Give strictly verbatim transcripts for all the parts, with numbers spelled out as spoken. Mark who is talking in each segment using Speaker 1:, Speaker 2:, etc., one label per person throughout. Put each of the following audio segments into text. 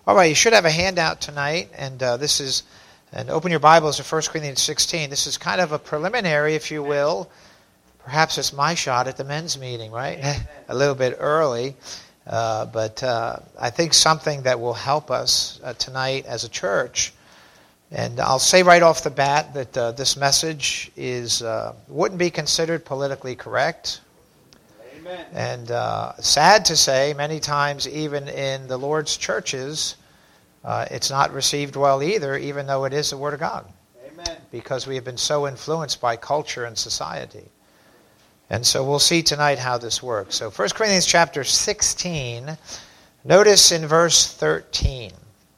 Speaker 1: All right, you should have a handout tonight, and uh, this is, and open your Bibles to First Corinthians sixteen. This is kind of a preliminary, if you will. Perhaps it's my shot at the men's meeting, right? A little bit early, uh, but uh, I think something that will help us uh, tonight as a church. And I'll say right off the bat that uh, this message is uh, wouldn't be considered politically correct. Amen. And uh, sad to say, many times even in the Lord's churches, uh, it's not received well either, even though it is the Word of God. Amen. Because we have been so influenced by culture and society. And so we'll see tonight how this works. So First Corinthians chapter sixteen, notice in verse thirteen.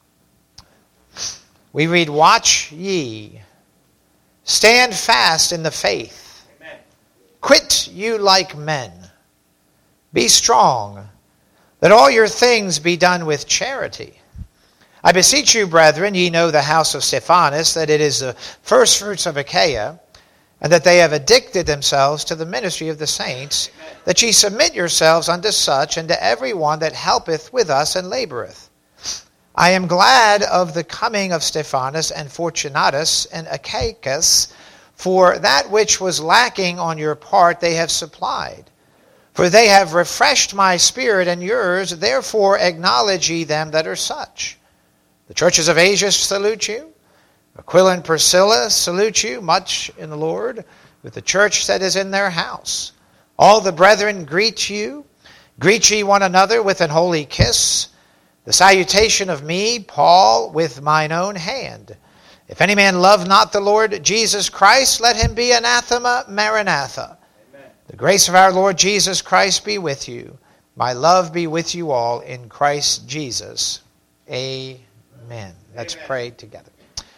Speaker 1: We read, "Watch ye, stand fast in the faith. Amen. Quit you like men. Be strong, that all your things be done with charity. I beseech you, brethren, ye know the house of Stephanas, that it is the firstfruits of Achaia, and that they have addicted themselves to the ministry of the saints, that ye submit yourselves unto such, and to every one that helpeth with us and laboureth. I am glad of the coming of Stephanas and Fortunatus and Achaicus, for that which was lacking on your part they have supplied. For they have refreshed my spirit and yours, therefore acknowledge ye them that are such. The churches of Asia salute you. Aquila and Priscilla salute you much in the Lord, with the church that is in their house. All the brethren greet you. Greet ye one another with an holy kiss. The salutation of me, Paul, with mine own hand. If any man love not the Lord Jesus Christ, let him be anathema maranatha. Amen. The grace of our Lord Jesus Christ be with you. My love be with you all in Christ Jesus. Amen. Let's Amen. Pray together.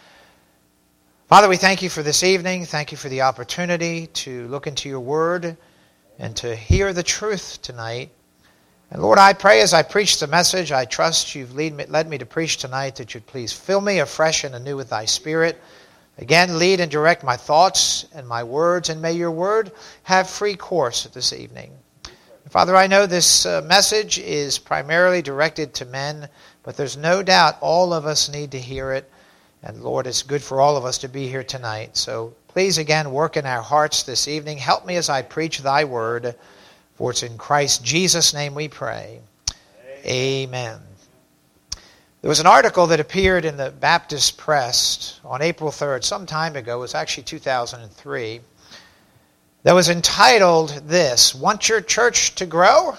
Speaker 1: Father, we thank you for this evening. Thank you for the opportunity to look into your word and to hear the truth tonight. And Lord, I pray as I preach the message, I trust you've lead me, led me to preach tonight, that you'd please fill me afresh and anew with thy Spirit. Again, lead and direct my thoughts and my words, and may your word have free course this evening. Father, I know this uh, message is primarily directed to men, but there's no doubt all of us need to hear it. And Lord, it's good for all of us to be here tonight. So please again work in our hearts this evening. Help me as I preach thy word. For it's in Christ Jesus' name we pray. Amen. Amen. There was an article that appeared in the Baptist Press on April third, some time ago. It was actually two thousand three. That was entitled this: "Want your church to grow?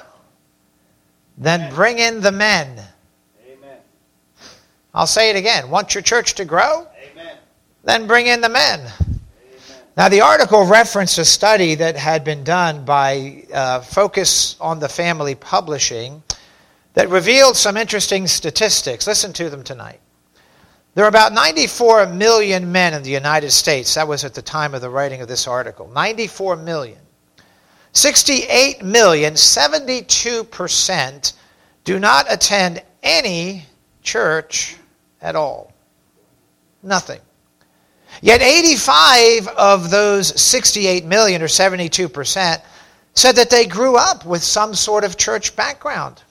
Speaker 1: Then Amen. Bring in the men." Amen. I'll say it again. Want your church to grow? Amen. Then bring in the men. Now, the article referenced a study that had been done by uh, Focus on the Family Publishing that revealed some interesting statistics. Listen to them tonight. There are about ninety-four million men in the United States. That was at the time of the writing of this article. ninety-four million. sixty-eight million, seventy-two percent, do not attend any church at all. Nothing. Yet eighty-five of those sixty-eight million, or seventy-two percent, said that they grew up with some sort of church background.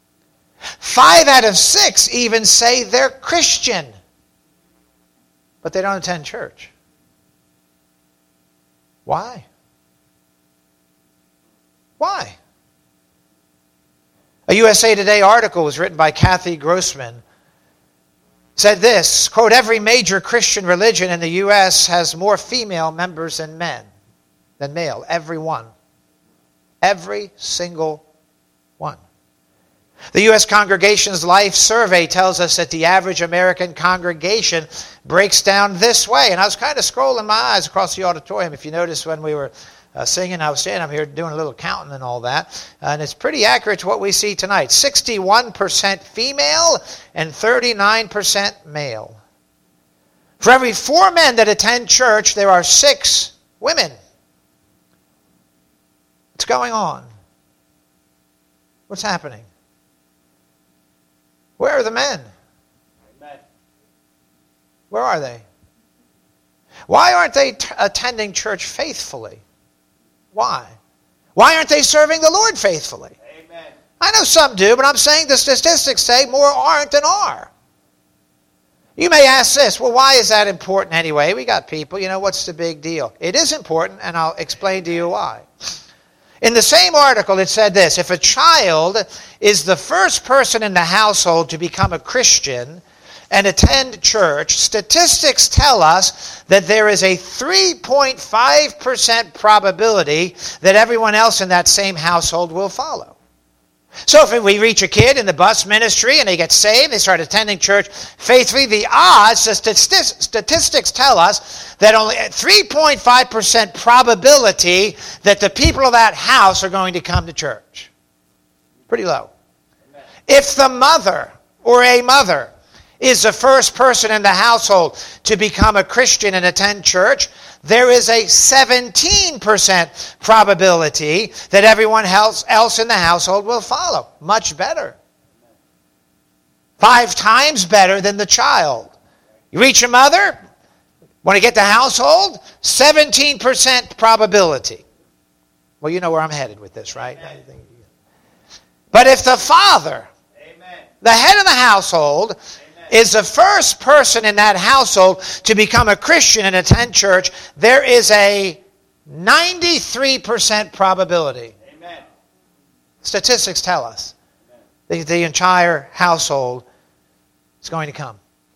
Speaker 1: Five out of six even say they're Christian, but they don't attend church. Why? Why? A U S A Today article was written by Kathy Grossman. Said this, quote, "Every major Christian religion in the U S has more female members than men, than male. Every one. Every single one. The U S Congregation's Life Survey tells us that the average American congregation breaks down this way." And I was kind of scrolling my eyes across the auditorium. If you notice when we were uh, singing, I was standing up here doing a little counting and all that. And it's pretty accurate to what we see tonight. sixty-one percent female and thirty-nine percent male. For every four men that attend church, there are six women. What's going on? What's happening? Where are the men? Amen. Where are they? Why aren't they t- attending church faithfully? Why? Why aren't they serving the Lord faithfully? Amen. I know some do, but I'm saying the statistics say more aren't than are. You may ask this, well, why is that important anyway? We got people, you know, what's the big deal? It is important, and I'll explain to you why. In the same article, it said this: if a child is the first person in the household to become a Christian and attend church, statistics tell us that there is a three point five percent probability that everyone else in that same household will follow. So if we reach a kid in the bus ministry and they get saved, they start attending church faithfully, the odds, the statistics tell us that only three point five percent probability that the people of that house are going to come to church. Pretty low. Amen. If the mother or a mother is the first person in the household to become a Christian and attend church, there is a seventeen percent probability that everyone else, else in the household will follow. Much better. Five times better than the child. You reach a mother, want to get the household, seventeen percent probability. Well, you know where I'm headed with this, right? Amen. But if the father, Amen. The head of the household, is the first person in that household to become a Christian and attend church, there is a ninety-three percent probability. Amen. Statistics tell us that the entire household is going to come.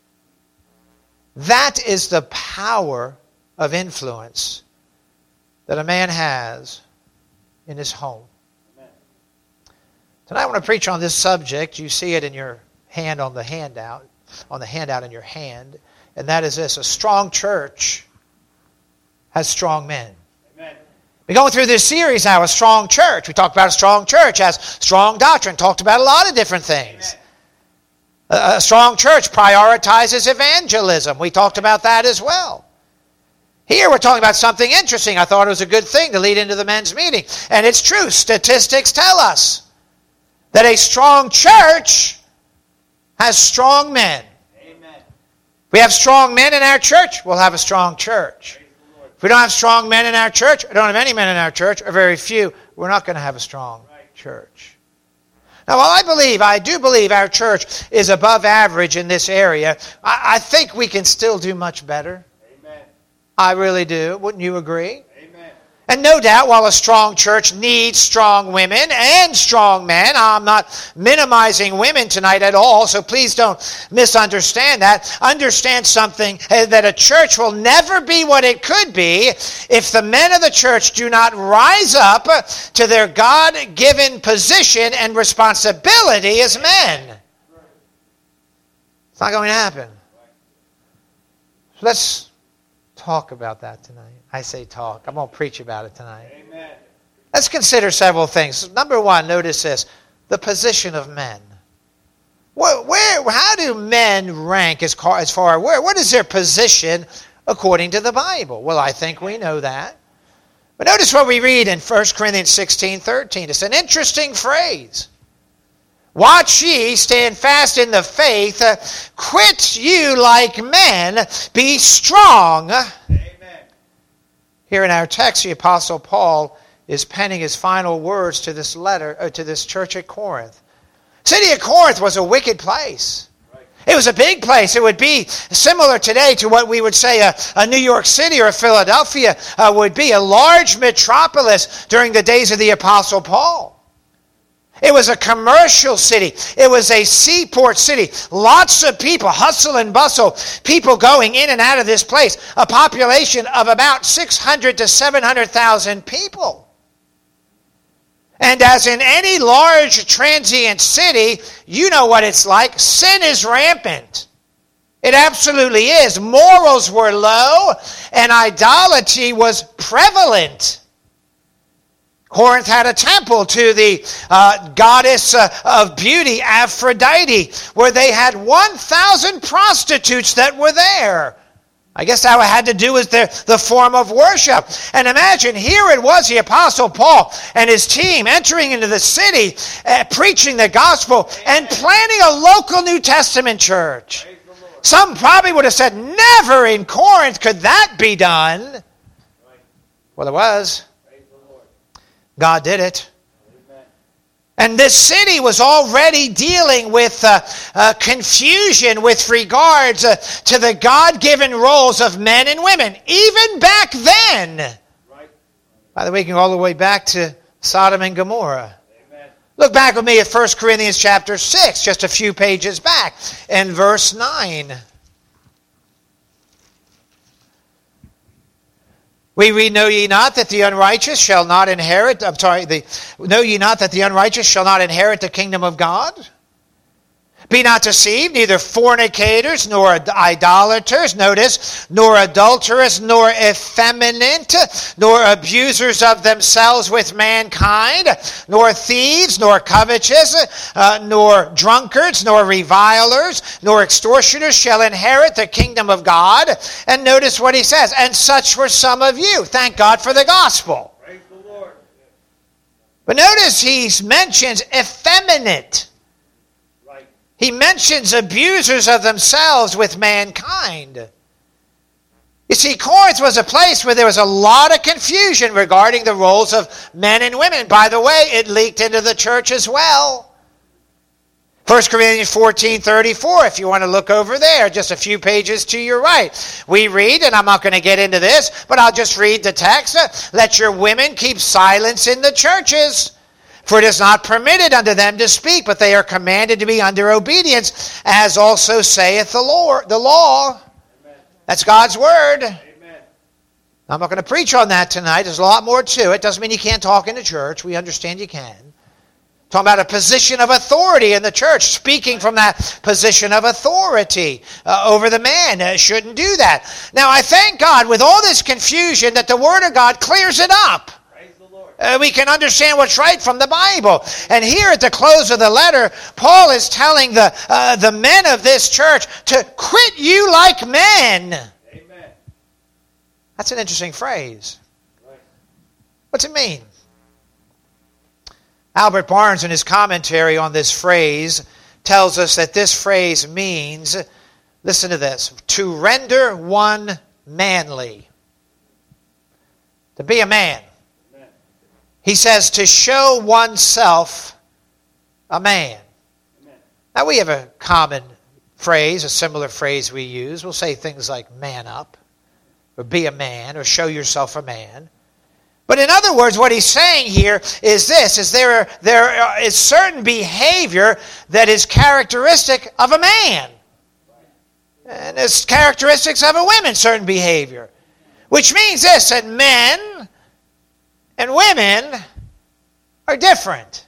Speaker 1: That is the power of influence that a man has in his home. Amen. Tonight I want to preach on this subject. You see it in your hand on the handout. on the handout in your hand, and that is this: a strong church has strong men. Amen. We're going through this series now, a strong church. We talked about a strong church has strong doctrine, talked about a lot of different things. A, a strong church prioritizes evangelism. We talked about that as well. Here we're talking about something interesting. I thought it was a good thing to lead into the men's meeting. And it's true. Statistics tell us that a strong church has strong men. Amen. If we have strong men in our church, we'll have a strong church. If we don't have strong men in our church, or don't have any men in our church, or very few, we're not going to have a strong right. church. Now, while I believe, I do believe our church is above average in this area, I, I think we can still do much better. Amen. I really do. Wouldn't you agree? And no doubt, while a strong church needs strong women and strong men, I'm not minimizing women tonight at all, so please don't misunderstand that. Understand something, that a church will never be what it could be if the men of the church do not rise up to their God-given position and responsibility as men. It's not going to happen. So let's talk about that tonight. I say talk. I'm going to preach about it tonight. Amen. Let's consider several things. Number one, notice this: the position of men. Where, where how do men rank as far as far where? What is their position according to the Bible? Well, I think we know that. But notice what we read in First Corinthians sixteen thirteen. It's an interesting phrase. Watch ye, stand fast in the faith, uh, quit you like men, be strong. Amen. Here in our text, the Apostle Paul is penning his final words to this letter, uh, to this church at Corinth. The city of Corinth was a wicked place. Right. It was a big place. It would be similar today to what we would say a, a New York City or a Philadelphia uh, would be, a large metropolis during the days of the Apostle Paul. It was a commercial city. It was a seaport city. Lots of people, hustle and bustle, people going in and out of this place. A population of about six hundred to seven hundred thousand people. And as in any large transient city, you know what it's like. Sin is rampant. It absolutely is. Morals were low and idolatry was prevalent. Corinth had a temple to the uh, goddess uh, of beauty, Aphrodite, where they had one thousand prostitutes that were there. I guess that had to do with the, the form of worship. And imagine, here it was the Apostle Paul and his team entering into the city, uh, preaching the gospel, and planting a local New Testament church. Some probably would have said, never in Corinth could that be done. Well, it was. God did it. Amen. And this city was already dealing with uh, uh, confusion with regards uh, to the God-given roles of men and women, even back then. Right. By the way, you can go all the way back to Sodom and Gomorrah. Amen. Look back with me at First Corinthians chapter six, just a few pages back, and verse nine. We read, know ye not that the unrighteous shall not inherit, I'm sorry, the, know ye not that the unrighteous shall not inherit the kingdom of God? Be not deceived, neither fornicators, nor idolaters, notice, nor adulterers, nor effeminate, nor abusers of themselves with mankind, nor thieves, nor covetous, uh, nor drunkards, nor revilers, nor extortioners shall inherit the kingdom of God. And notice what he says, and such were some of you. Thank God for the gospel. Praise the Lord. But notice he mentions effeminate. He mentions abusers of themselves with mankind. You see, Corinth was a place where there was a lot of confusion regarding the roles of men and women. By the way, it leaked into the church as well. First Corinthians fourteen thirty-four, if you want to look over there, just a few pages to your right. We read, and I'm not going to get into this, but I'll just read the text. Let your women keep silence in the churches. For it is not permitted unto them to speak, but they are commanded to be under obedience, as also saith the Lord, the law. Amen. That's God's word. Amen. I'm not going to preach on that tonight. There's a lot more to it. Doesn't mean you can't talk in the church. We understand you can. Talking about a position of authority in the church, speaking from that position of authority uh, over the man. Uh, shouldn't do that. Now, I thank God with all this confusion that the Word of God clears it up. Uh, we can understand what's right from the Bible. And here at the close of the letter, Paul is telling the uh, the men of this church to quit you like men. Amen. That's an interesting phrase. Right. What's it mean? Albert Barnes, in his commentary on this phrase, tells us that this phrase means, listen to this, to render one manly. To be a man. He says to show oneself a man. Amen. Now we have a common phrase, a similar phrase we use. We'll say things like man up, or be a man, or show yourself a man. But in other words, what he's saying here is this, is there, there is certain behavior that is characteristic of a man. And there's characteristics of a woman, certain behavior. Which means this, that men and women are different.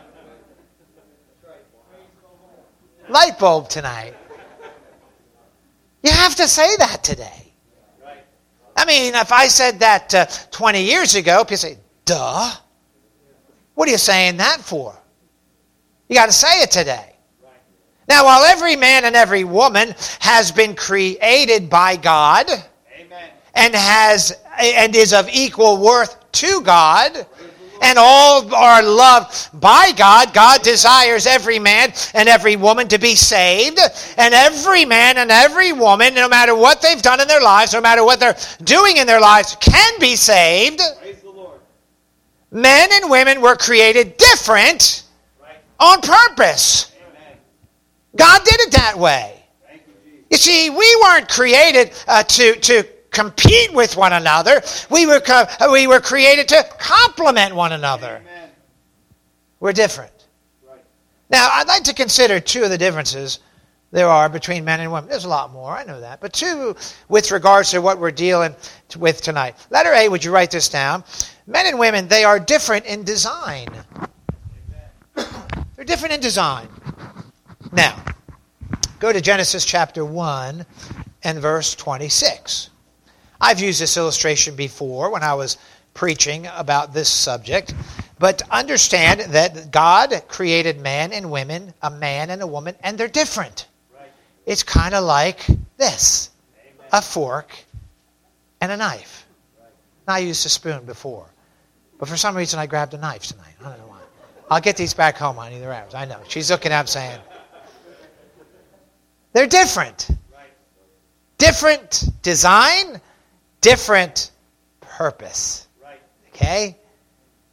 Speaker 1: Light bulb tonight. You have to say that today. I mean, if I said that uh, twenty years ago, people say, duh. What are you saying that for? You got to say it today. Now, while every man and every woman has been created by God, amen, and has and is of equal worth to God, and all are loved by God, God desires every man and every woman to be saved. And every man and every woman, no matter what they've done in their lives, no matter what they're doing in their lives, can be saved. Praise the Lord. Men and women were created different, right, on purpose. Amen. God did it that way. Thank you, Jesus. You see, we weren't created uh, to... to compete with one another. We were we were created to complement one another. Amen. We're different. Right. Now, I'd like to consider two of the differences there are between men and women. There's a lot more, I know that. But two with regards to what we're dealing with tonight. Letter A, would you write this down? Men and women, they are different in design. Amen. They're different in design. Now, go to Genesis chapter one and verse twenty-six. I've used this illustration before when I was preaching about this subject, but understand that God created man and women, a man and a woman, and they're different. Right. It's kind of like this, amen, a fork and a knife. Right. I used a spoon before, but for some reason I grabbed a knife tonight. I don't know why. I'll get these back home on either hours. I know. She's looking at me saying, they're different. Right. Different design, different purpose. Right. Okay?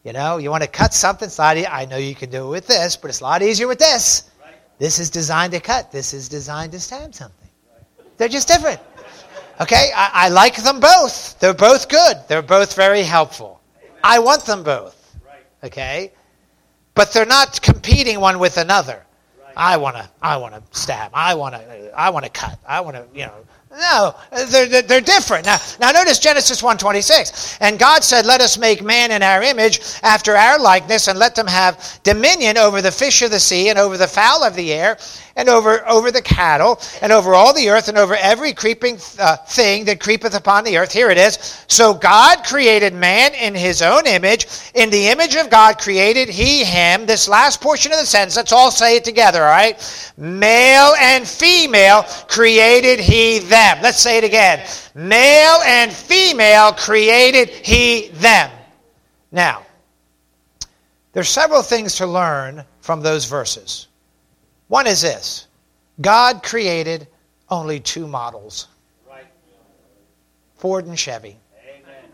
Speaker 1: You know, you want to cut something, it's not e- I know you can do it with this, but it's a lot easier with this.
Speaker 2: Right.
Speaker 1: This is designed to cut. This is designed to stab something. They're just different. Okay, I, I like them both. They're both good. They're both very helpful.
Speaker 2: Amen.
Speaker 1: I want them both.
Speaker 2: Right.
Speaker 1: Okay? But they're not competing one with another.
Speaker 2: Right.
Speaker 1: I want to I want to stab. I want to I want to cut. I want to, you know. No, they're, they're, they're different. Now, now notice Genesis one twenty-six. And God said, let us make man in our image, after our likeness, and let them have dominion over the fish of the sea, and over the fowl of the air, and over, over the cattle, and over all the earth, and over every creeping uh, thing that creepeth upon the earth. Here it is. So God created man in his own image. In the image of God created he him. This last portion of the sentence, let's all say it together, all right? Male and female created he them. Let's say it again. Male and female created he them. Now, there's several things to learn from those verses. One is this. God created only two models.
Speaker 2: Right.
Speaker 1: Ford and Chevy.
Speaker 2: Amen.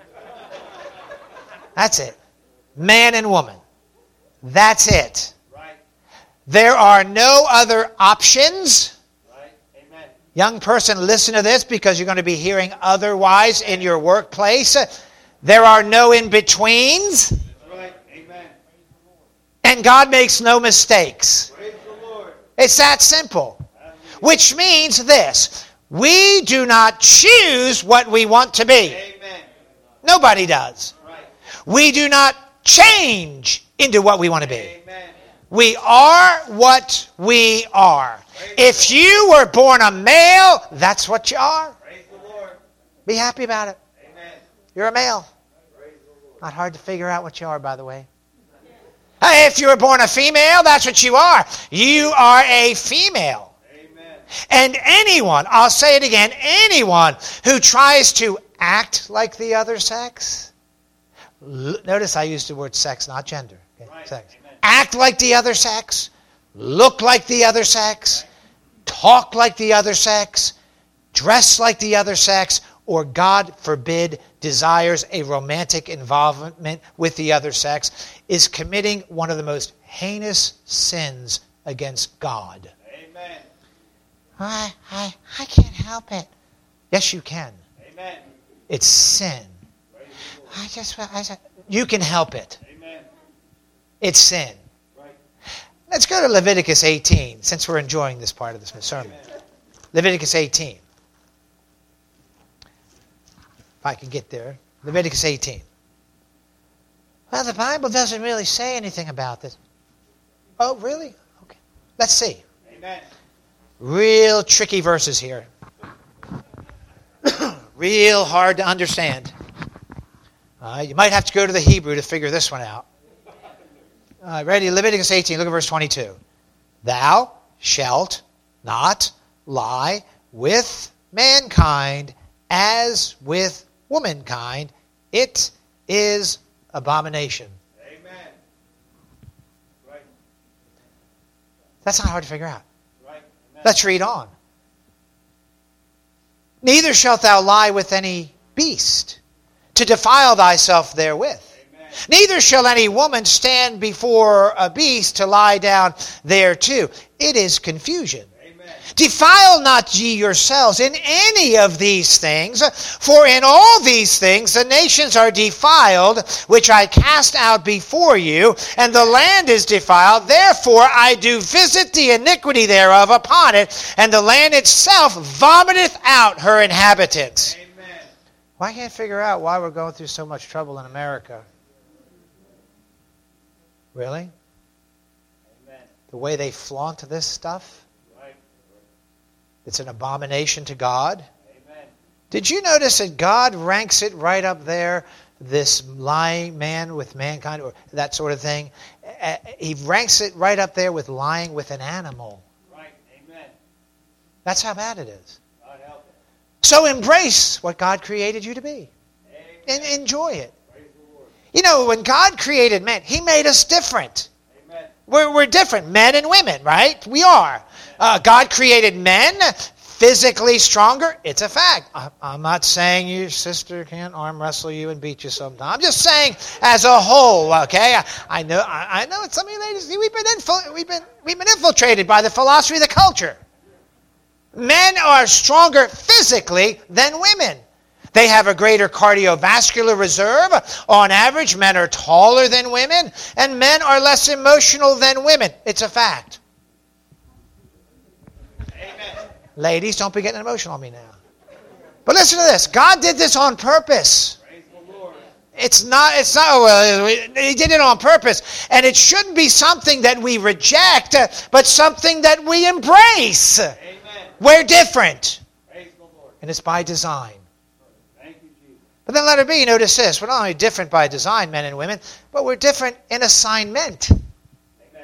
Speaker 1: That's it. Man and woman. That's it.
Speaker 2: Right.
Speaker 1: There are no other options.
Speaker 2: Right. Amen.
Speaker 1: Young person, listen to this because you're going to be hearing otherwise in your workplace. There are no in-betweens.
Speaker 2: Right. Amen.
Speaker 1: And God makes no mistakes.
Speaker 2: Praise the Lord.
Speaker 1: It's that simple. Which means this. We do not choose what we want to be.
Speaker 2: Amen.
Speaker 1: Nobody does.
Speaker 2: Right.
Speaker 1: We do not change into what we want to be.
Speaker 2: Amen.
Speaker 1: We are what we are. If you were born a male, that's what you are.
Speaker 2: Praise the Lord.
Speaker 1: Be happy about it.
Speaker 2: Amen.
Speaker 1: You're a male.
Speaker 2: Praise the Lord.
Speaker 1: Not hard to figure out what you are, by the way. Hey, if you were born a female, that's what you are. You are a female.
Speaker 2: Amen.
Speaker 1: And anyone, I'll say it again, anyone who tries to act like the other sex, l- notice I used the word sex, not gender. Okay?
Speaker 2: Right.
Speaker 1: Sex.
Speaker 2: Amen.
Speaker 1: Act like the other sex, look like the other sex, talk like the other sex, dress like the other sex, or God forbid, desires a romantic involvement with the other sex, is committing one of the most heinous sins against God.
Speaker 2: Amen.
Speaker 1: I, I, I can't help it. Yes, you can.
Speaker 2: Amen.
Speaker 1: It's sin.
Speaker 2: Praise the Lord.
Speaker 1: I just, I just, you can help it.
Speaker 2: Amen.
Speaker 1: It's sin.
Speaker 2: Right.
Speaker 1: Let's go to Leviticus eighteen, since we're enjoying this part of this sermon. Leviticus eighteen. If I can get there. Leviticus eighteen. Well, the Bible doesn't really say anything about this. Oh, really? Okay. Let's see.
Speaker 2: Amen.
Speaker 1: Real tricky verses here. Real hard to understand. Uh, you might have to go to the Hebrew to figure this one out. Uh, ready? Leviticus eighteen, look at verse twenty-two. Thou shalt not lie with mankind as with womankind. It is abomination.
Speaker 2: Amen. Right.
Speaker 1: That's not hard to figure out.
Speaker 2: Right. Amen.
Speaker 1: Let's read on. Neither shalt thou lie with any beast, to defile thyself therewith.
Speaker 2: Amen.
Speaker 1: Neither shall any woman stand before a beast to lie down thereto. It is confusion.
Speaker 2: Amen.
Speaker 1: Defile not ye yourselves in any of these things, for in all these things the nations are defiled, which I cast out before you, and the land is defiled. Therefore I do visit the iniquity thereof upon it, and the land itself vomiteth out her inhabitants.
Speaker 2: Amen.
Speaker 1: Well, I can't figure out why we're going through so much trouble in America. Really?
Speaker 2: Amen.
Speaker 1: The way they flaunt this stuff?
Speaker 2: Right.
Speaker 1: It's an abomination to God.
Speaker 2: Amen.
Speaker 1: Did you notice that God ranks it right up there, this lying man with mankind, or that sort of thing? Uh, He ranks it right up there with lying with an animal.
Speaker 2: Right. Amen.
Speaker 1: That's how bad it is.
Speaker 2: God help us.
Speaker 1: So embrace what God created you to be.
Speaker 2: Amen.
Speaker 1: And enjoy it.
Speaker 2: Praise the Lord.
Speaker 1: You know, when God created man, He made us different.
Speaker 2: Amen.
Speaker 1: We're, we're different, men and women, right? We are. Uh, God created men physically stronger. It's a fact. I, I'm not saying your sister can't arm wrestle you and beat you sometime. I'm just saying as a whole, okay? I, I know I, I know some of you ladies, we've been, infil- we've, been, we've been infiltrated by the philosophy of the culture. Men are stronger physically than women. They have a greater cardiovascular reserve. On average, men are taller than women, and men are less emotional than women. It's a fact.
Speaker 2: Amen.
Speaker 1: Ladies, don't be getting emotional on me now. But listen to this. God did this on purpose.
Speaker 2: Praise the Lord.
Speaker 1: It's not, it's not, well, he did it on purpose. And it shouldn't be something that we reject, but something that we embrace.
Speaker 2: Amen.
Speaker 1: We're different.
Speaker 2: Praise the Lord.
Speaker 1: And it's by design.
Speaker 2: Thank you, Jesus.
Speaker 1: But then letter B, notice this. We're not only different by design, men and women, but we're different in assignment.
Speaker 2: Amen.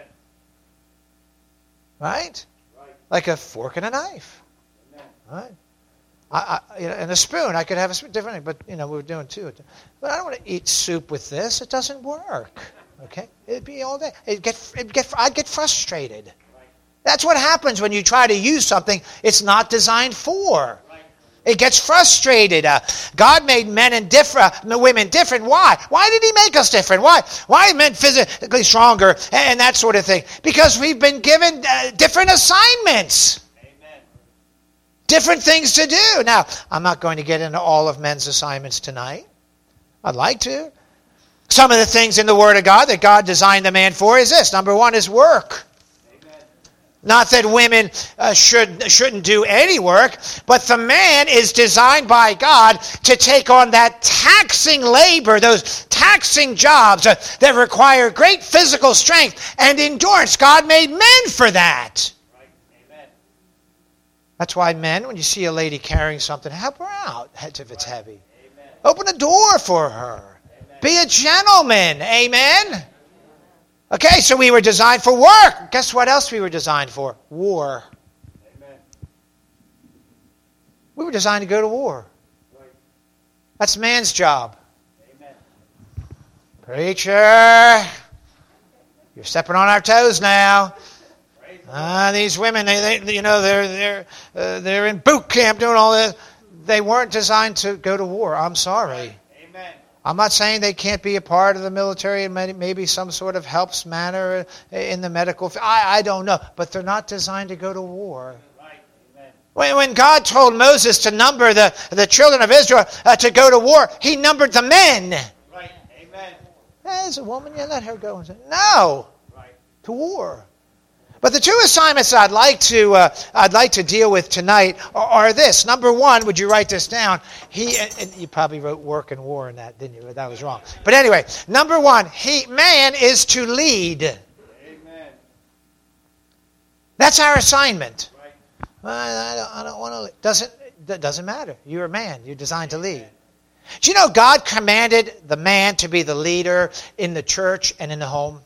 Speaker 1: Right?
Speaker 2: Right.
Speaker 1: Like a fork and a knife.
Speaker 2: Amen.
Speaker 1: Right? I, I, you know, and a spoon. I could have a spoon differently, but you know, we we're doing two. But I don't want to eat soup with this. It doesn't work. Okay? It'd be all day. It'd get, it'd get, I'd get frustrated. That's what happens when you try to use something it's not designed for. It gets frustrated. Uh, God made men and different, uh, women different. Why? Why did he make us different? Why? Why men physically stronger and, and that sort of thing? Because we've been given uh, different assignments.
Speaker 2: Amen.
Speaker 1: Different things to do. Now, I'm not going to get into all of men's assignments tonight. I'd like to. Some of the things in the Word of God that God designed the man for is this. Number one is work. Not that women uh, should, shouldn't do any work, but the man is designed by God to take on that taxing labor, those taxing jobs uh, that require great physical strength and endurance. God made men for that.
Speaker 2: Right. Amen.
Speaker 1: That's why men, when you see a lady carrying something, help her out if it's heavy.
Speaker 2: Amen.
Speaker 1: Open a door for her.
Speaker 2: Amen.
Speaker 1: Be a gentleman. Amen. Okay, so we were designed for work. Guess what else we were designed for? War.
Speaker 2: Amen.
Speaker 1: We were designed to go to war.
Speaker 2: Right.
Speaker 1: That's man's job.
Speaker 2: Amen.
Speaker 1: Preacher, you're stepping on our toes now.
Speaker 2: Praise the
Speaker 1: Ah, these women, they, they, you know, they're they're uh, they're in boot camp doing all this. They weren't designed to go to war. I'm sorry.
Speaker 2: Amen.
Speaker 1: I'm not saying they can't be a part of the military and maybe some sort of helps manner in the medical field. I, I don't know. But they're not designed to go to war.
Speaker 2: Right. Amen.
Speaker 1: When, when God told Moses to number the, the children of Israel uh, to go to war, he numbered the men.
Speaker 2: Right. Amen.
Speaker 1: As a woman, yeah, let her go. And say, no,
Speaker 2: Right.
Speaker 1: to war. But the two assignments I'd like to uh, I'd like to deal with tonight are, are this. Number one, would you write this down? He and, and you probably wrote work and war in that, didn't you? That was wrong. But anyway, number one, he man is to lead.
Speaker 2: Amen.
Speaker 1: That's our assignment.
Speaker 2: Right.
Speaker 1: Well, I, I don't, I don't want to. Doesn't that doesn't matter. You're a man. You're designed to lead. Do you know God commanded the man to be the leader in the church and in the home?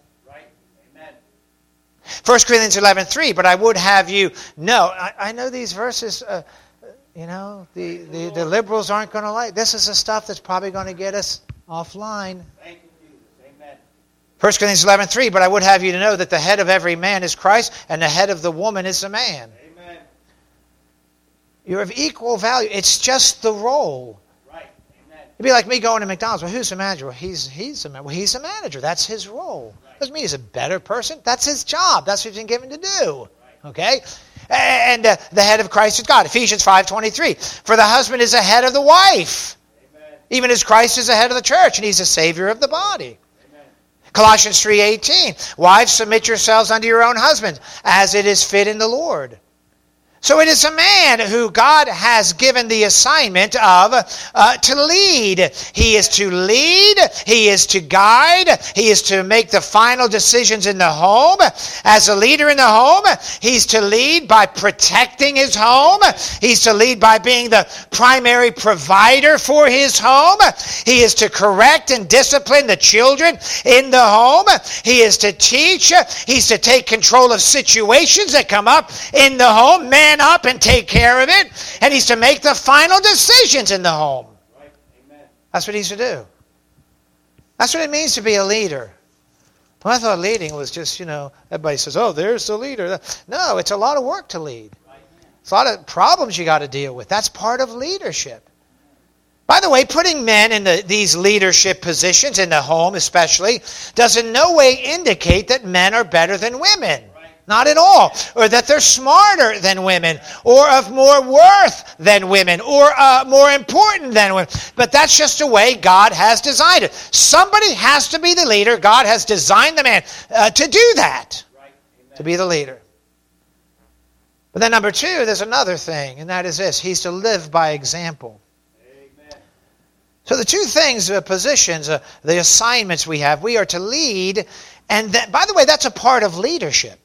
Speaker 1: First Corinthians eleven three, but I would have you know, I, I know these verses, uh, you know, the, the, the liberals aren't going to like. This is the stuff that's probably going to get us offline.
Speaker 2: Thank you, Jesus. Amen.
Speaker 1: First Corinthians eleven three, but I would have you to know that the head of every man is Christ, and the head of the woman is the man.
Speaker 2: Amen.
Speaker 1: You're of equal value. It's just the role.
Speaker 2: Right. Amen.
Speaker 1: It'd be like me going to McDonald's. Well, who's the manager? Well, he's he's the well, he's the manager. That's his role. Doesn't mean he's a better person. That's his job. That's what he's been given to do. Okay? And uh, the head of Christ is God. Ephesians five twenty-three. For the husband is the head of the wife.
Speaker 2: Amen.
Speaker 1: Even as Christ is the head of the church, and he's the Savior of the body.
Speaker 2: Amen.
Speaker 1: Colossians three eighteen. Wives, submit yourselves unto your own husbands, as it is fit in the Lord. So it is a man who God has given the assignment of uh, to lead. He is to lead. He is to guide. He is to make the final decisions in the home. As a leader in the home, he's to lead by protecting his home. He's to lead by being the primary provider for his home. He is to correct and discipline the children in the home. He is to teach. He's to take control of situations that come up in the home. Man up and take care of it, and he's to make the final decisions in the home.
Speaker 2: Right. Amen.
Speaker 1: That's what he's to do. That's what it means to be a leader. Well, I thought leading was just, you know, everybody says, oh, there's the leader. No, it's a lot of work to lead.
Speaker 2: Right.
Speaker 1: There's a lot of problems you got to deal with. That's part of leadership. By the way, putting men in the, these leadership positions, in the home especially, does in no way indicate that men are better than women. Not at all. Or that they're smarter than women, or of more worth than women, or uh, more important than women. But that's just the way God has designed it. Somebody has to be the leader. God has designed the man uh, to do that,
Speaker 2: Right. Amen.
Speaker 1: to be the leader. But then number two, there's another thing, and that is this. He's to live by example.
Speaker 2: Amen.
Speaker 1: So the two things, the positions, uh, the assignments we have, we are to lead. And that, by the way, that's a part of leadership.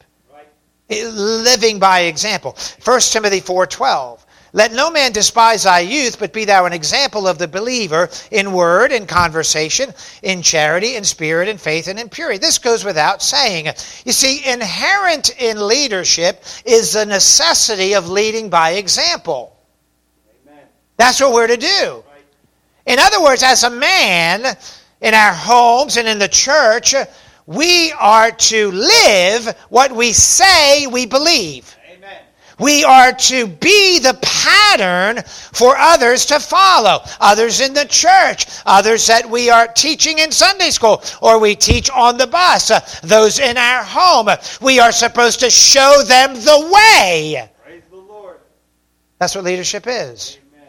Speaker 1: Living by example. First Timothy four twelve. Let no man despise thy youth, but be thou an example of the believer in word, in conversation, in charity, in spirit, in faith, and in purity. This goes without saying. You see, inherent in leadership is the necessity of leading by example.
Speaker 2: Amen.
Speaker 1: That's what we're to do.
Speaker 2: Right.
Speaker 1: In other words, as a man, in our homes and in the church, we are to live what we say we believe.
Speaker 2: Amen.
Speaker 1: We are to be the pattern for others to follow. Others in the church. Others that we are teaching in Sunday school. Or we teach on the bus. Uh, those in our home. We are supposed to show them the way.
Speaker 2: Praise the Lord.
Speaker 1: That's what leadership is.
Speaker 2: Amen.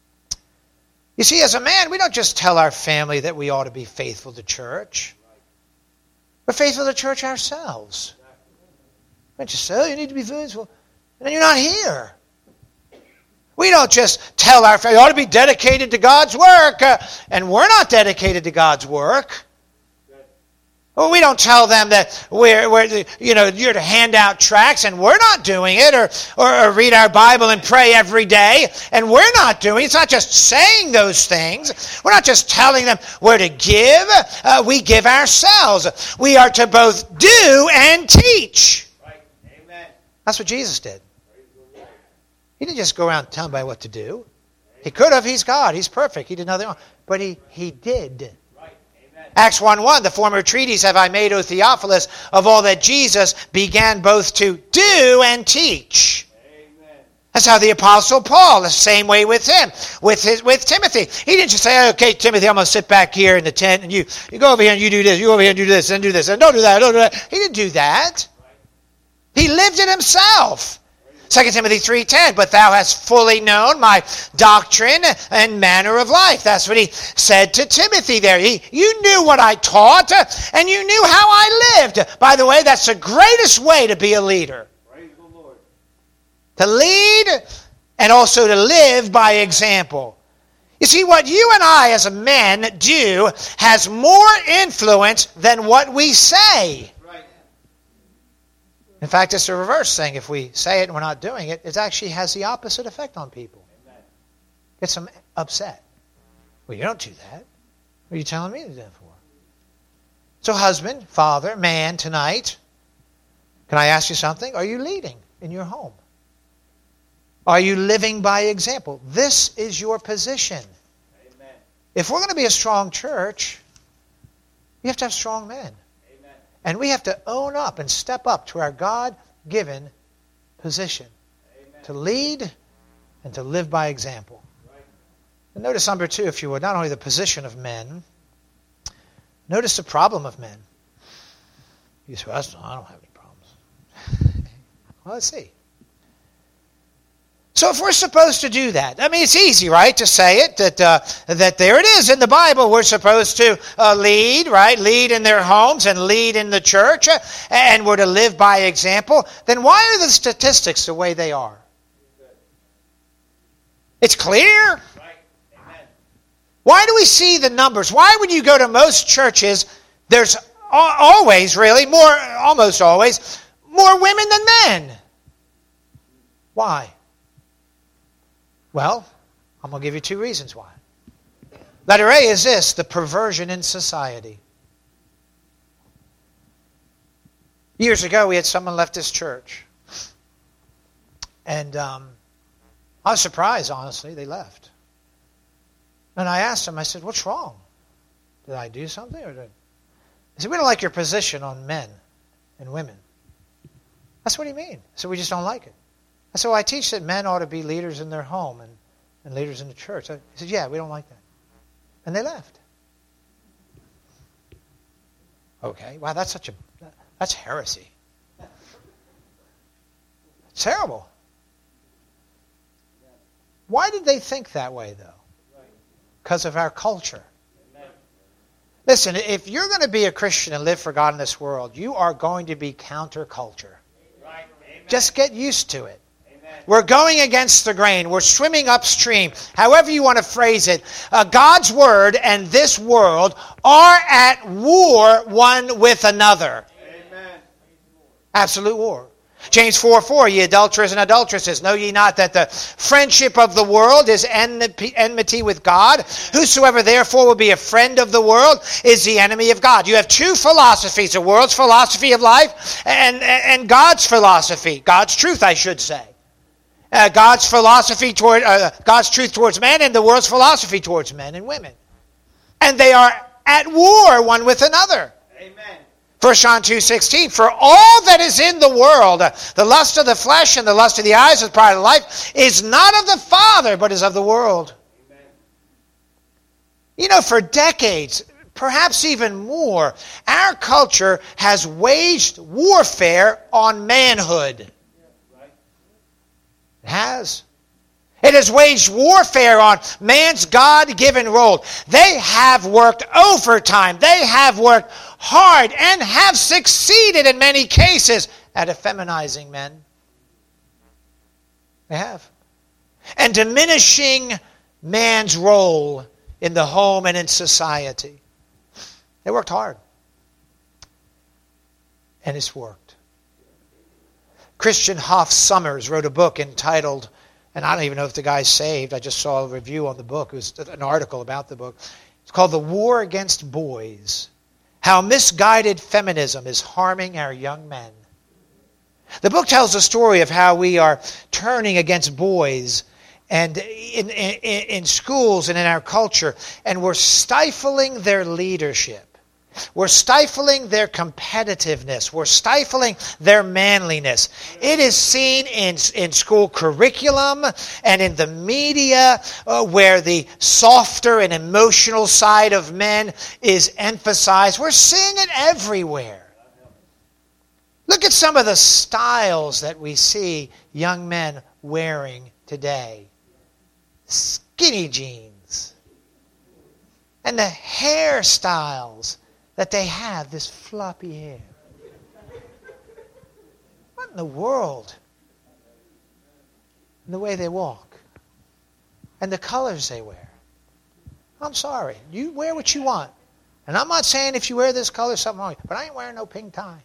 Speaker 1: You see, as a man, we don't just tell our family that we ought to be faithful to church. We're faithful to church ourselves. We don't just say, oh, you need to be faithful. And then you're not here. We don't just tell our family, you ought to be dedicated to God's work. Uh, and we're not dedicated to God's work. Well, we don't tell them that we're, we're, you know, you're to hand out tracts and we're not doing it, or, or, or read our Bible and pray every day and we're not doing it. It's not just saying those things. We're not just telling them where to give. Uh, we give ourselves. We are to both do and teach.
Speaker 2: Right. Amen.
Speaker 1: That's what Jesus did.
Speaker 2: Praise the Lord.
Speaker 1: He didn't just go around telling everybody what to do. He could have. He's God. He's perfect. He did nothing wrong. But he, he did. Acts one one, the former treatise have I made, O Theophilus, of all that Jesus began both to do and teach.
Speaker 2: Amen.
Speaker 1: That's how the Apostle Paul, the same way with him, with his with Timothy. He didn't just say, okay, Timothy, I'm going to sit back here in the tent, and you, you go over here and you do this, you go over here and do this, and do this, and don't do that, don't do that. He didn't do that. He lived it himself. Second Timothy three ten, but thou hast fully known my doctrine and manner of life. That's what he said to Timothy there. He, you knew what I taught, and you knew how I lived. By the way, that's the greatest way to be a leader.
Speaker 2: Praise the Lord.
Speaker 1: To lead and also to live by example. You see, what you and I as men do has more influence than what we say. In fact, it's the reverse thing. If we say it and we're not doing it, it actually has the opposite effect on people.
Speaker 2: Amen.
Speaker 1: Gets them upset. Well, you don't do that. What are you telling me to do that for? So husband, father, man, tonight, can I ask you something? Are you leading in your home? Are you living by example? This is your position.
Speaker 2: Amen.
Speaker 1: If we're going to be a strong church, we have to have strong men. And we have to own up and step up to our God-given position.
Speaker 2: Amen.
Speaker 1: To lead and to live by example.
Speaker 2: Right.
Speaker 1: And notice number two, if you would, not only the position of men, notice the problem of men. You say, well, I don't have any problems. Well, let's see. So if we're supposed to do that, I mean, it's easy, right, to say it, that uh, that there it is in the Bible. We're supposed to uh, lead, right, lead in their homes and lead in the church, uh, and we're to live by example. Then why are the statistics the way they are? It's clear.
Speaker 2: Right. Amen.
Speaker 1: Why do we see the numbers? Why, when you go to most churches, there's always, really, more, almost always, more women than men? Why? Well, I'm going to give you two reasons why. Letter A is this, the perversion in society. Years ago, we had someone left this church. And um, I was surprised, honestly, they left. And I asked them, I said, what's wrong? Did I do something? Or did... He said, we don't like your position on men and women. That's what he mean. So we just don't like it. I said, well, I teach that men ought to be leaders in their home and, and leaders in the church. He said, yeah, we don't like that. And they left. Okay, wow, that's such a, that's heresy. It's terrible. Why did they think that way, though? Because of our culture. Listen, if you're going to be a Christian and live for God in this world, you are going to be counterculture. Just get used to it. We're going against the grain. We're swimming upstream. However you want to phrase it, uh, God's Word and this world are at war one with another. Amen. Absolute war. James four four, ye adulterers and adulteresses, know ye not that the friendship of the world is enmity with God? Whosoever therefore will be a friend of the world is the enemy of God. You have two philosophies, the world's philosophy of life and, and God's philosophy, God's truth, I should say. Uh, God's philosophy toward, uh, God's truth towards men and the world's philosophy towards men and women. And they are at war one with another. Amen. First John two sixteen, for all that is in the world, the lust of the flesh and the lust of the eyes and the pride of life, is not of the Father, but is of the world. Amen. You know, for decades, perhaps even more, our culture has waged warfare on manhood. It has. It has waged warfare on man's God-given role. They have worked overtime. They have worked hard and have succeeded in many cases at effeminizing men. They have. And diminishing man's role in the home and in society. They worked hard. And it's worked. Christian Hoff Sommers wrote a book entitled, and I don't even know if the guy's saved, I just saw a review on the book, it was an article about the book. It's called The War Against Boys, How Misguided Feminism is Harming Our Young Men. The book tells the story of how we are turning against boys and in, in, in schools and in our culture, and we're stifling their leadership. We're stifling their competitiveness. We're stifling their manliness. It is seen in, in school curriculum and in the media uh, where the softer and emotional side of men is emphasized. We're seeing it everywhere. Look at some of the styles that we see young men wearing today. Skinny jeans. And the hairstyles that they have, this floppy hair. What in the world? And the way they walk. And the colors they wear. I'm sorry. You wear what you want. And I'm not saying if you wear this color, something wrong. But I ain't wearing no pink tie.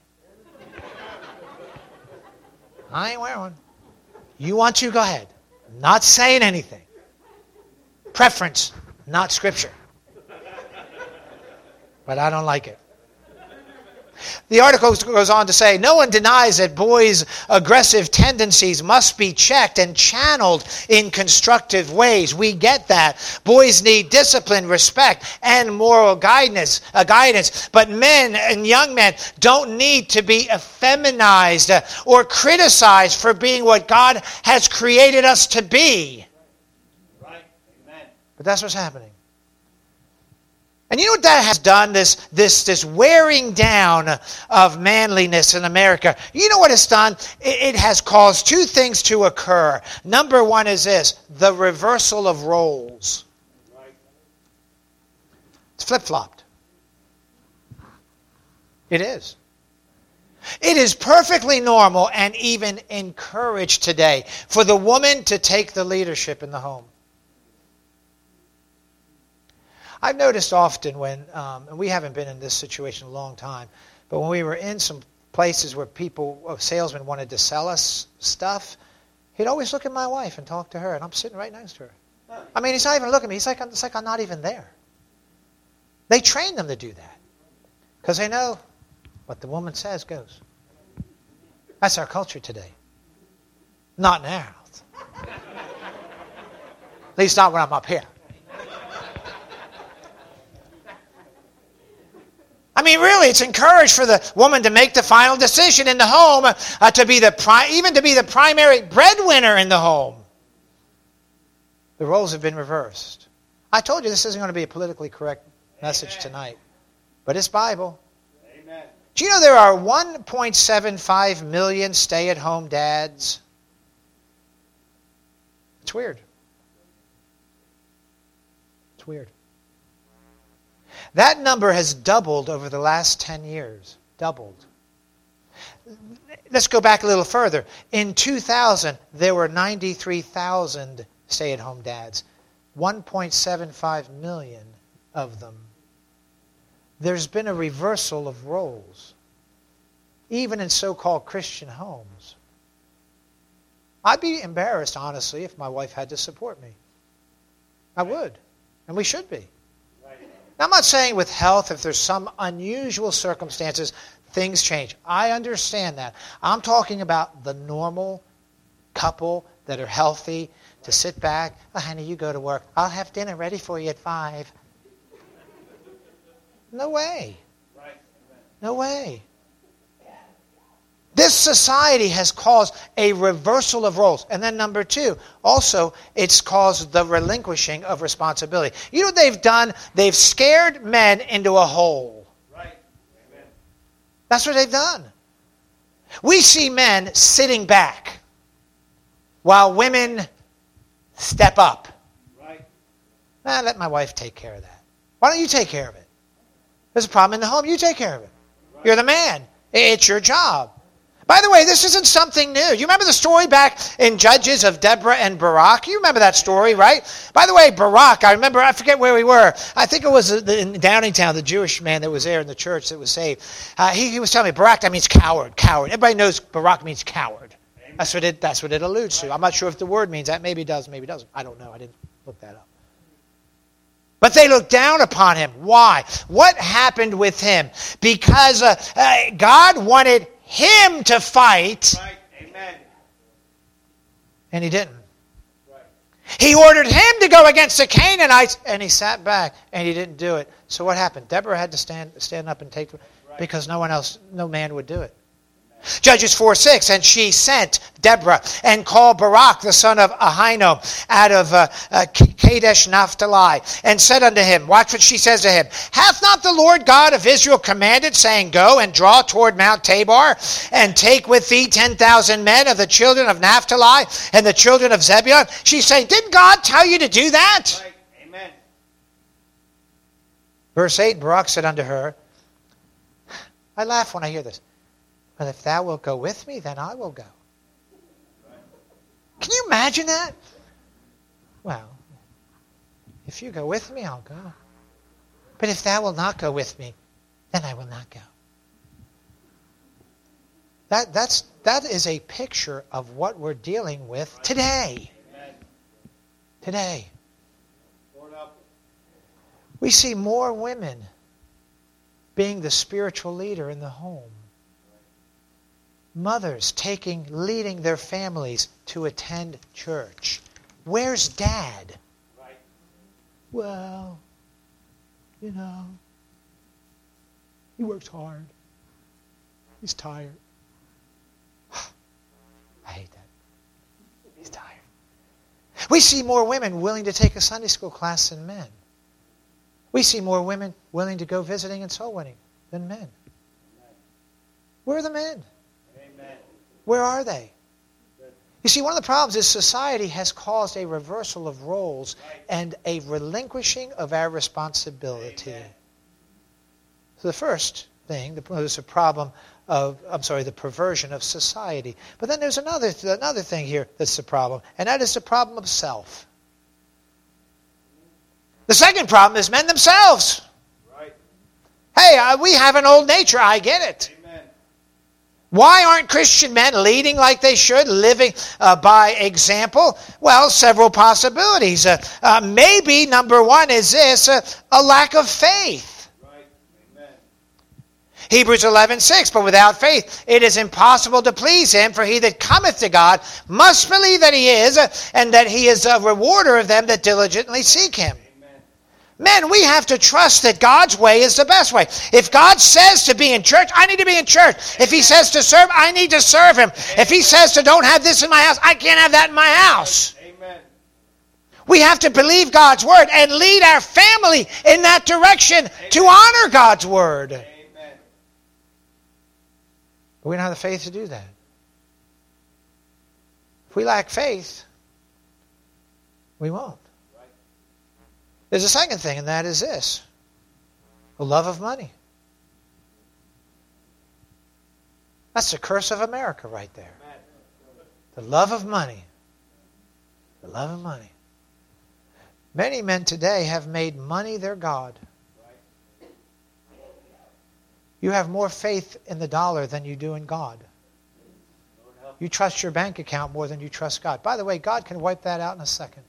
Speaker 1: I ain't wearing one. You want to, go ahead. I'm not saying anything. Preference, not scripture. But I don't like it. The article goes on to say, no one denies that boys' aggressive tendencies must be checked and channeled in constructive ways. We get that. Boys need discipline, respect, and moral guidance. Uh, guidance. But men and young men don't need to be effeminized uh, or criticized for being what God has created us to be. Right. Amen. But that's what's happening. And you know what that has done, this, this, this wearing down of manliness in America? You know what it's done? It, it has caused two things to occur. Number one is this, the reversal of roles. It's flip-flopped. It is. It is perfectly normal and even encouraged today for the woman to take the leadership in the home. I've noticed often when, um, and we haven't been in this situation a long time, but when we were in some places where people, uh, salesmen wanted to sell us stuff, he'd always look at my wife and talk to her, and I'm sitting right next to her. I mean, he's not even looking at me. He's like, it's like I'm not even there. They train them to do that because they know what the woman says goes. That's our culture today. Not in our house. At least not when I'm up here. I mean, really, it's encouraged for the woman to make the final decision in the home, uh, to be the pri- even to be the primary breadwinner in the home. The roles have been reversed. I told you this isn't going to be a politically correct message Amen. Tonight, but it's Bible.
Speaker 2: Amen.
Speaker 1: Do you know there are one point seven five million stay-at-home dads? It's weird. It's weird. That number has doubled over the last ten years. Doubled. Let's go back a little further. In two thousand, there were ninety-three thousand stay-at-home dads. one point seven five million of them. There's been a reversal of roles, even in so-called Christian homes. I'd be embarrassed, honestly, if my wife had to support me. I would. And we should be. Now, I'm not saying with health, if there's some unusual circumstances, things change. I understand that. I'm talking about the normal couple that are healthy, to sit back. Oh, honey, you go to work. I'll have dinner ready for you at five. No way. No way. This society has caused a reversal of roles. And then number two, also, it's caused the relinquishing of responsibility. You know what they've done? They've scared men into a hole.
Speaker 2: Right. Amen.
Speaker 1: That's what they've done. We see men sitting back while women step up.
Speaker 2: Right.
Speaker 1: Ah, let my wife take care of that. Why don't you take care of it? There's a problem in the home. You take care of it. Right. You're the man. It's your job. By the way, this isn't something new. You remember the story back in Judges of Deborah and Barak? You remember that story, right? By the way, Barak, I remember, I forget where we were. I think it was in Downingtown, the Jewish man that was there in the church that was saved. Uh, he, he was telling me, Barak, that means coward, coward. Everybody knows Barak means coward. That's what it, that's what it alludes to. I'm not sure if the word means that. Maybe it does, maybe it doesn't. I don't know. I didn't look that up. But they looked down upon him. Why? What happened with him? Because uh, uh, God wanted him to fight.
Speaker 2: Right. Amen.
Speaker 1: And he didn't.
Speaker 2: Right.
Speaker 1: He ordered him to go against the Canaanites, and he sat back, and he didn't do it. So what happened? Deborah had to stand stand up and take it because no one else, no man would do it. Judges four six, and she sent Deborah and called Barak the son of Ahinoam out of uh, uh, Kadesh Naphtali, and said unto him, watch what she says to him, hath not the Lord God of Israel commanded, saying, go and draw toward Mount Tabor, and take with thee ten thousand men of the children of Naphtali and the children of Zebulun? She's saying, didn't God tell you to do that?
Speaker 2: Right. Amen.
Speaker 1: Verse eight, Barak said unto her, I laugh when I hear this, but if thou wilt go with me, then I will go. Can you imagine that? Well, if you go with me, I'll go. But if thou wilt not go with me, then I will not go. That, that's, that is a picture of what we're dealing with today.
Speaker 2: Amen.
Speaker 1: Today.
Speaker 2: Lord help us.
Speaker 1: We see more women being the spiritual leader in the home. Mothers taking, leading their families to attend church. Where's Dad?
Speaker 2: Right.
Speaker 1: Well, you know, he works hard. He's tired. I hate that. He's tired. We see more women willing to take a Sunday school class than men. We see more women willing to go visiting and soul winning than men. Where are the men? Where are they? You see, one of the problems is society has caused a reversal of roles and a relinquishing of our responsibility. Amen. So the first thing, there's a problem of, I'm sorry, the perversion of society. But then there's another, another thing here that's the problem, and that is the problem of self. The second problem is men themselves.
Speaker 2: Right.
Speaker 1: Hey, uh, we have an old nature, I get it. Why aren't Christian men leading like they should, living uh, by example? Well, several possibilities. Uh, uh, maybe number one is this, uh, a lack of faith.
Speaker 2: Right. Amen.
Speaker 1: Hebrews eleven six, but without faith it is impossible to please him, for he that cometh to God must believe that he is, uh, and that he is a rewarder of them that diligently seek him.
Speaker 2: Amen.
Speaker 1: Men, we have to trust that God's way is the best way. If God says to be in church, I need to be in church. If He says to serve, I need to serve Him. If He says to don't have this in my house, I can't have that in my house.
Speaker 2: Amen.
Speaker 1: We have to believe God's word and lead our family in that direction Amen. To honor God's word.
Speaker 2: Amen.
Speaker 1: But we don't have the faith to do that. If we lack faith, we won't. There's a second thing, and that is this. The love of money. That's the curse of America right there. The love of money. The love of money. Many men today have made money their God. You have more faith in the dollar than you do in God. You trust your bank account more than you trust God. By the way, God can wipe that out in a second.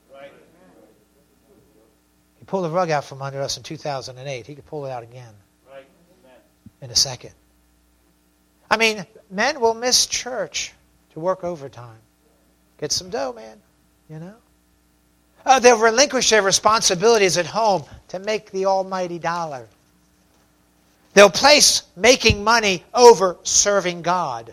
Speaker 1: He pulled the rug out from under us in two thousand eight. He could pull it out again in a second. I mean, men will miss church to work overtime. Get some dough, man. You know? Uh, they'll relinquish their responsibilities at home to make the almighty dollar. They'll place making money over serving God.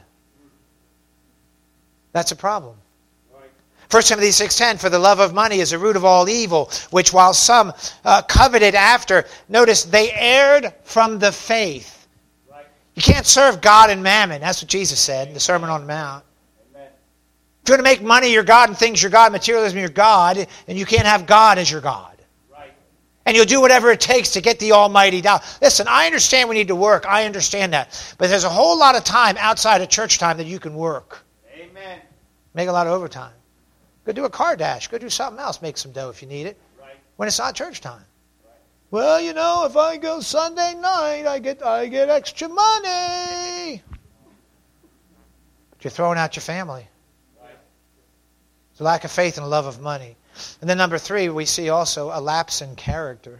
Speaker 1: That's a problem. First Timothy six ten, for the love of money is the root of all evil, which while some uh, coveted after, notice, they erred from the faith. Right. You can't serve God and mammon. That's what Jesus said in the Sermon on the Mount. Amen. If you're going to make money your God and things your God, materialism your God, then you can't have God as your God. Right. And you'll do whatever it takes to get the almighty dollar. Listen, I understand we need to work. I understand that. But there's a whole lot of time outside of church time that you can work.
Speaker 2: Amen.
Speaker 1: Make a lot of overtime. Go do a car dash. Go do something else. Make some dough if you need it. Right. When it's not church time. Right. Well, you know, if I go Sunday night, I get I get extra money. But you're throwing out your family. Right. It's a lack of faith and a love of money. And then number three, we see also a lapse in character.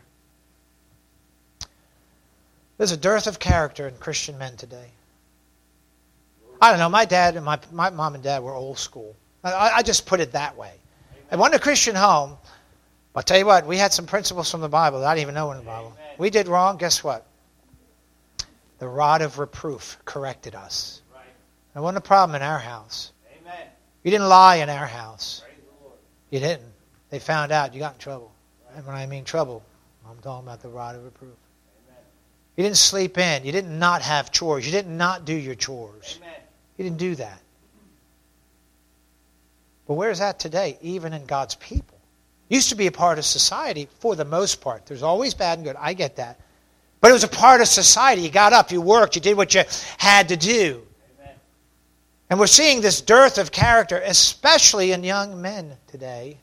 Speaker 1: There's a dearth of character in Christian men today. I don't know. My dad and my my mom and dad were old school. I, I just put it that way. I went to a Christian home. I'll tell you what, we had some principles from the Bible that I didn't even know in the Bible. Amen. We did wrong, guess what? The rod of reproof corrected us. Right. There wasn't a problem in our house. Amen. You didn't lie in our house. You didn't. They found out. You got in trouble. Right. And when I mean trouble, I'm talking about the rod of reproof. Amen. You didn't sleep in. You didn't not have chores. You didn't not do your chores. Amen. You didn't do that. But where's that today, even in God's people? Used to be a part of society for the most part. There's always bad and good. I get that. But it was a part of society. You got up, you worked, you did what you had to do. Amen. And we're seeing this dearth of character, especially in young men today.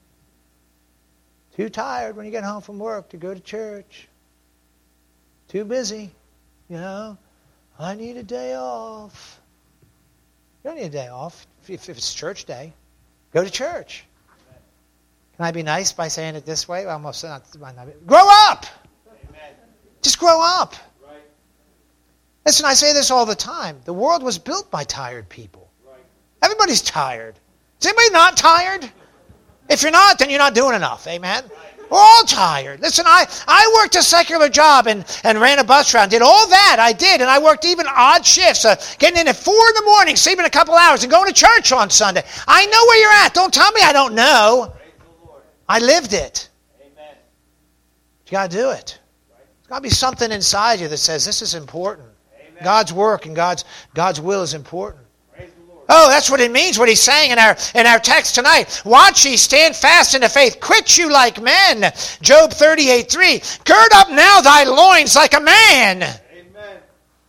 Speaker 1: Too tired when you get home from work to go to church. Too busy. You know, I need a day off. You don't need a day off if, if it's church day. Go to church. Can I be nice by saying it this way? Almost not. Grow up. Amen. Just grow up. Right. Listen, I say this all the time. The world was built by tired people. Right. Everybody's tired. Is anybody not tired? If you're not, then you're not doing enough. Amen. Right. We're all tired. Listen, I, I worked a secular job and, and ran a bus route. Did all that. I did. And I worked even odd shifts. Uh, getting in at four in the morning, sleeping a couple hours, and going to church on Sunday. I know where you're at. Don't tell me I don't know. I lived it. Amen. You got to do it. There's got to be something inside you that says this is important. Amen. God's work and God's God's will is important. Oh, that's what it means, what he's saying in our in our text tonight. Watch ye, stand fast in the faith. Quit you like men. Job thirty-eight three. Gird up now thy loins like a man. Amen.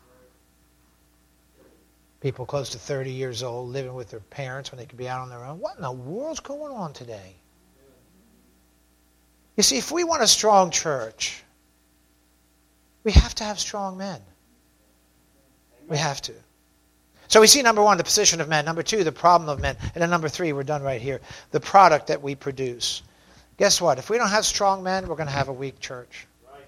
Speaker 1: People close to thirty years old living with their parents when they could be out on their own. What in the world's going on today? You see, if we want a strong church, we have to have strong men. We have to. So we see, number one, the position of men. Number two, the problem of men. And then number three, we're done right here, the product that we produce. Guess what? If we don't have strong men, we're going to have a weak church. Right.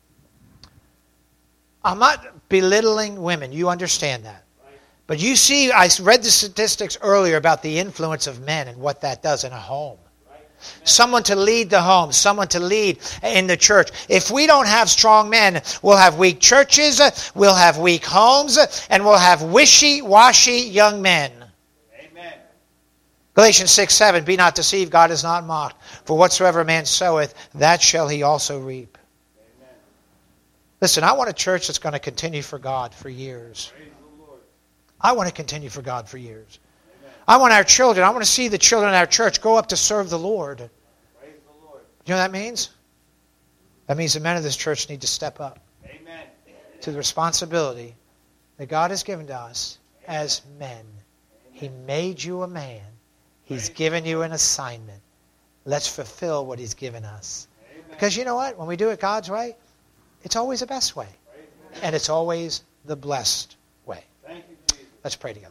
Speaker 1: I'm not belittling women. You understand that. Right. But you see, I read the statistics earlier about the influence of men and what that does in a home. Right. Someone to lead the home. Someone to lead in the church. If we don't have strong men, we'll have weak churches, we'll have weak homes, and we'll have wishy-washy young men.
Speaker 2: Amen.
Speaker 1: Galatians six seven, be not deceived, God is not mocked. For whatsoever a man soweth, that shall he also reap.
Speaker 2: Amen.
Speaker 1: Listen, I want a church that's going to continue for God for years.
Speaker 2: Praise the Lord.
Speaker 1: I want to continue for God for years.
Speaker 2: Amen.
Speaker 1: I want our children, I want to see the children in our church go up to serve the Lord.
Speaker 2: Praise the Lord.
Speaker 1: You know what that means? That means the men of this church need to step up
Speaker 2: Amen.
Speaker 1: to the responsibility that God has given to us as men. He made you a man. He's given you an assignment. Let's fulfill what He's given us.
Speaker 2: Amen.
Speaker 1: Because you know what? When we do it God's way, it's always the best way. And it's always the blessed way.
Speaker 2: Thank you, Jesus.
Speaker 1: Let's pray together.